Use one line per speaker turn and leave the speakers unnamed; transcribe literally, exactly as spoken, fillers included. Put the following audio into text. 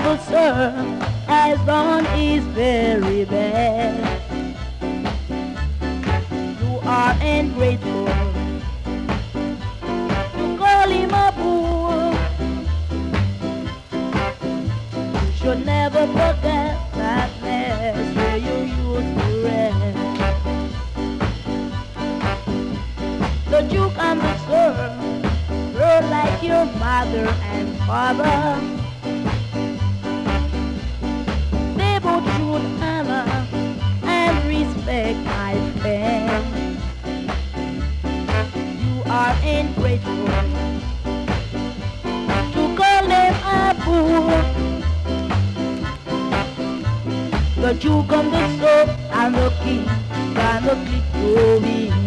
humble sir has done his very best. You are ungrateful to call him a fool. You should never forget that place where you used to rest. The Duke and the Sir were like your mother and father. They both should honor and respect, my friend. You are ungrateful to call them a fool. The Duke and the Sir and the King and the clip to me.